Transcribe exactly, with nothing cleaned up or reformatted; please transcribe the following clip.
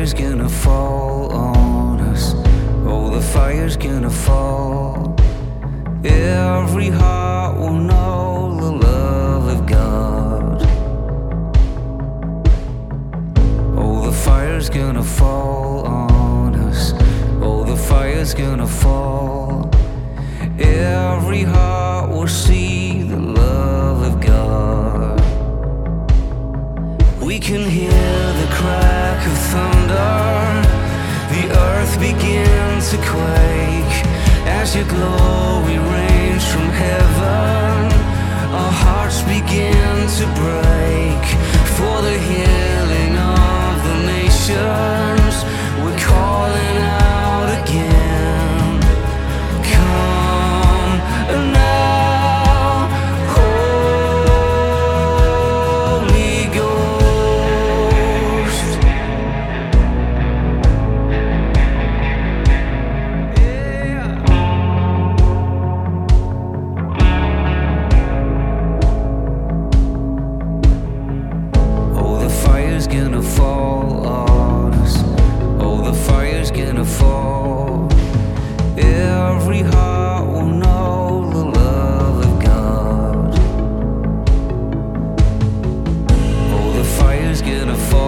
fire's gonna fall on us. Oh, the fire's gonna fall. Every heart will know the love of God. Oh, the fire's gonna fall on us. Oh, the fire's gonna fall. Every heart will see the love of God. We can hear the crack of thunder. The earth begins to quake as your glory rains from heaven. Our hearts begin to break for the healing of the nations. We're calling out again. Come now, Holy Ghost. Yeah. Oh, the fire's gonna fall on us. Oh, the fire's gonna fall. Every heart will know the love of God. Oh, the fire's gonna fall.